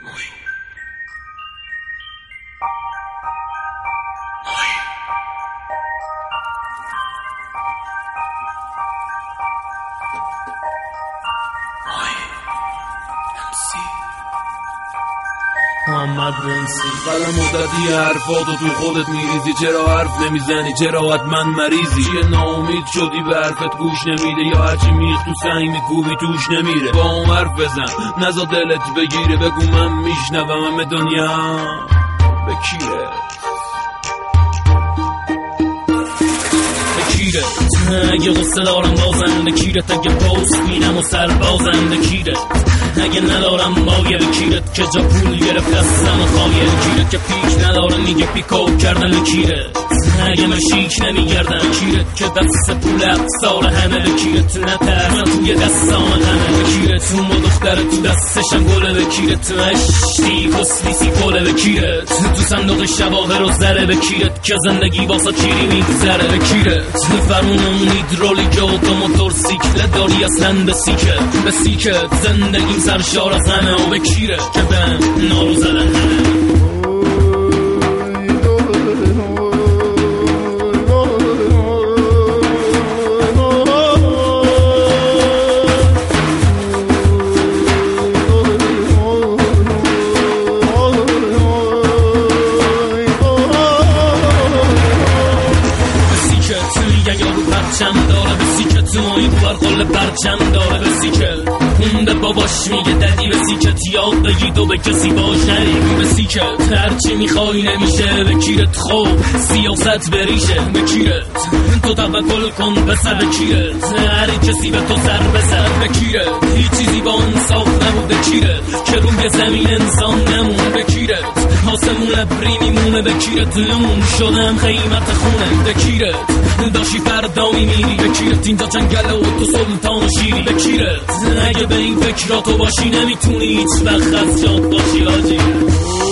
محمد بنسی قلم مدتی حرفاتو تو خودت میریزی، چرا حرف نمیزنی؟ چرا حتما مریضی؟ چیه ناامید شدی به حرفت گوش نمیده، یا هرچی میخ تو سنگ میکوبی توش نمیره؟ با اون حرف بزن نزا دلت بگیره، بگو من میشنوم همه دنیا به کیره. اگه غصه دارم بازم به کیرت، اگه پوست بینم و سربازم به کیرت، اگه ندارم مایه به کیرت که جا پول گرفت دستم و خواهی کیرت، که پیک نداره میگه پیکو کردن به کیرت، اگه مشیک نمیگردن کیرت که دست پولت سال همه به کیرت، نترم توی دستام همه به کیرت، اون با دختر تو دستشم گله به کیرت، مشتی کسلیسی گله به کیرت، تو صندوق شواهر و زره به کیرت، که زندگی واسه کیری میگذره به کیرت، فرمونم هیدرولیک و تو موتور سیکل داری اصلا به سیکت زندگیم سرشار از همه و به کیره که به نارو زدن همه. پرچم داره بسی که تو مایی برخال پرچم داره بسی که اون به باباش میگه ددی بسی که یاد بگید و به کسی باش نریم بسی که هرچی میخوای نمیشه به کیرت، خوب سیاست بریشه به کیرت، تو توکل کن بسر به کیرت، هر کسی به تو سر بسر به کیرت، هیچ چیزی با انصاف نبوده کیرت، که روی زمین انسان نمون به کیرت، آسمون ابری میمونه به کیرت، اون شدم قیمت خونه به کیرت، داشی فردا میمیری به کیرت، اینجا جنگله و تو سلطان و شیری به کیرت، اگه به این فکراتو باشی نمیتونی هیچ وقت از جاد باشی آجی.